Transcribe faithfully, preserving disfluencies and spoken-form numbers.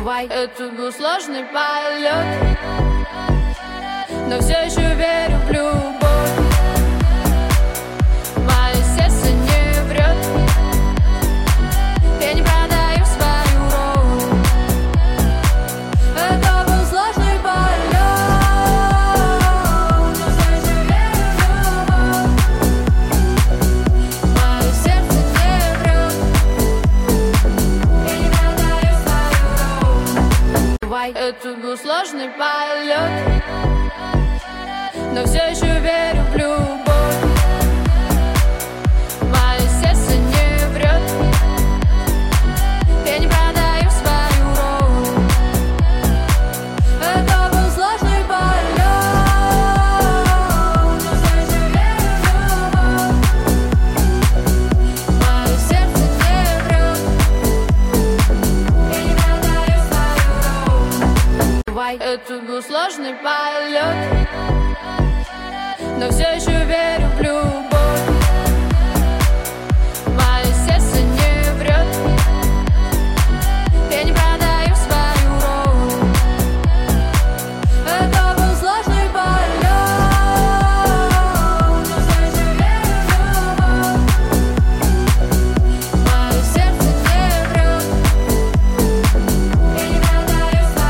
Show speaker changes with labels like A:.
A: Это был сложный полет, но все еще верю в любовь. Мое сердце не врет, я не продаю свою роль. Это был сложный полет, но все еще верю в любовь. Мое сердце не врет, я не продаю свою роль. Это был сложный полет, но все еще верю в любовь. Мое сердце не врет, я не продаю свою роль. Это был сложный полет, но все еще верю в любовь. Мое сердце не врет, я не продаю свою роль. Это был сложный полет, но все еще верю.